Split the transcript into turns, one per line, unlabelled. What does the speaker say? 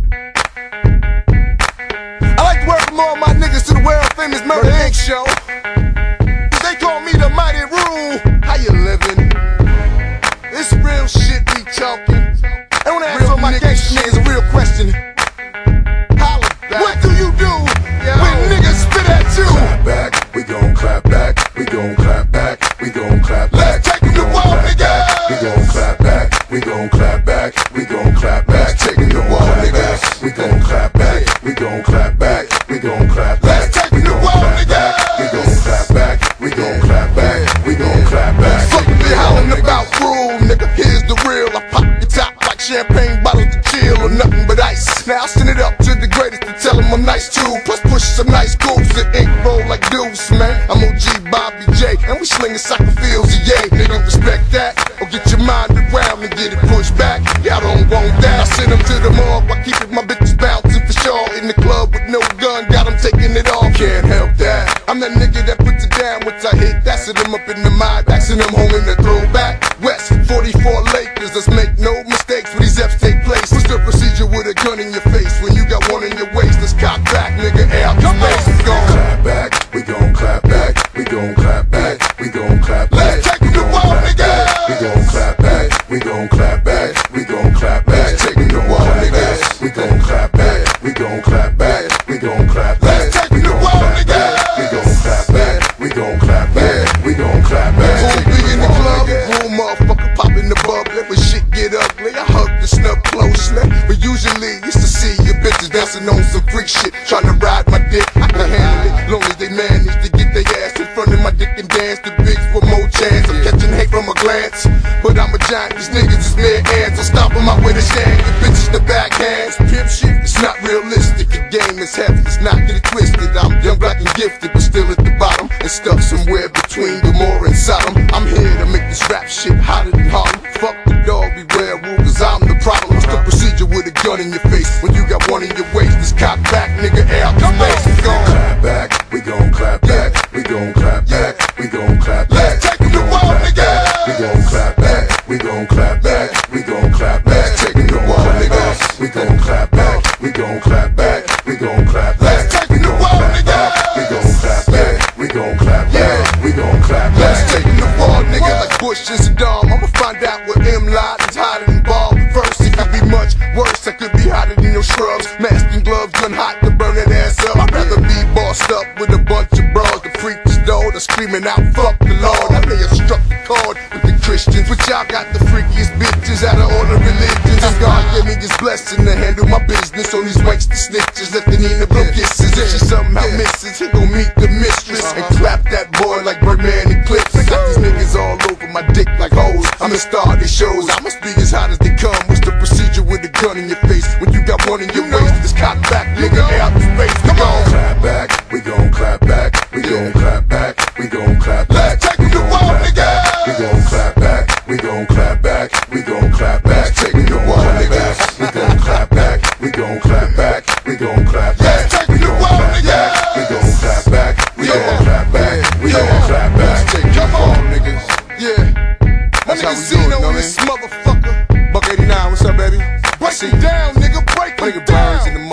I like to welcome all my niggas to the world famous Murder Inc. show. They call me the Mighty Rule. How you living? It's real shit we talking. And when I ask all my gangsta niggas a real question, holla back. What do you do when niggas spit at you?
Clap back, we gon' clap back, we gon' clap back, we gon' clap back.
Let's take them to war, niggas.
We gon' clap back, we gon' clap back, we gon' clap back.
Let's take them to war, niggas.
We gon' clap back, we gon' clap back, we gon' clap back.
Let's take them to war, niggas.
We gon' clap back, we gon' clap back, we gon' clap back.
Fuck me hollering about rule, nigga. Here's the real. I pop your top like champagne bottles to chill or nothing but ice. Now I send it up to the greatest to tell him I'm nice too. Plus push some nice groups and ink roll like deuce, man. I'm OG Bobby J, and we slinging soccer fields, yeah. Nigga, respect that, or get your mind around and get it pushed back. Y'all don't want that. I send them to the morgue while keeping my bitches bouncing for sure. In the club with no gun, got them taking it off. Can't help that. I'm that nigga that puts it down once I hit. That's them up in the mind, axing them home in the throwback. West 44 Lakers, let's make no mistakes when these F's take place. What's the procedure with a gun in your face when you got one in your waist? Let's cock back, nigga. Air out the space. Let's go.
Clap back, we gon' clap back, we gon' clap back, we gon' clap back.
Let's take them to war, niggas.
We gon' clap back, we gon' clap back, we gon' clap back.
Let's take them to war, niggas.
We gon' clap back, we gon' clap back, we gon' clap back.
Let's take them to war, niggas.
We gon' clap back, we gon' clap back, we gon' clap back.
Who be in the club? Room motherfucker popping the bubbly. When shit get ugly, I hug the snub closely. But usually used to see your bitches dancing on some freak shit, trying to ride my dick. I can handle it, long as they manage to get their ass in front of my dick and dance. The bigs for more chance of catching hate from a glance. But I'm a giant, these niggas is mere ants. I'll stop them out with a shame. The bitches the backhands. Pimp shit, it's not realistic. The game is heavy, it's not get it twisted. I'm young, black, and gifted, but still at the bottom. And stuck somewhere between Gomorrah and Sodom. I'm here to make this rap shit hotter than Harlem. Fuck the dog, beware rule, cause I'm the problem. What's the procedure with a gun in your face when you got one in your waist? This cock back, nigga, air out the space. Let's go.
Clap back, we gon' clap back, we gon' clap back, we gon' clap back.
Let's take them to war, niggas.
We gon' clap back, we gon' clap back, we gon' clap back.
Let's take them to war, niggas.
We gon' clap back, we gon' clap back, we gon' clap back.
Let's take them to war, niggas.
We gon' clap back, we gon' clap back, we gon' clap back.
Let's take them to war, nigga, like Bush and Saddam. I'ma find out what M-Lot is hotter than Ball. First, it could be much worse. I could be hotter than your scrubs. Mask and gloves, gun hot to burn that ass up. I'd rather be bossed up with a bunch of bras. The freaks, though, they're screaming out, fuck the Lord. I may have struck the chord with the Christians, but y'all got the freakiest bitches out of all the religions. And God gave me this blessing to handle my business on these wanks, the snitches. Let the Nina blow kisses. If she somehow misses, he gon' meet the mistress and clap that boy like Birdman and Clips. I got these niggas all over my dick like hoes. I'm the star of these shows. I must be as hot as they come. What's the procedure with a gun in your face when you got one in your waist? This cock back, nigga, air out the space. Come on.
Clap back, we gon' clap back, we gon' clap back, we gon' clap back.
Let's take them to war, niggas.
We gon' clap back, we gon' clap back, we gon' clap back.
Let's take them to war, niggas.
We gon' clap back, we gon' clap back, we gon' clap back.
Let's take them to war, niggas.
We gon' clap back, we gon' clap back, we gon' clap back.
Come on, niggas. Yeah. My nigga Zeno in this motherfucker.
Buck 89, what's up, baby?
Break it down, nigga. Break it
Nigga
down.
Birds in the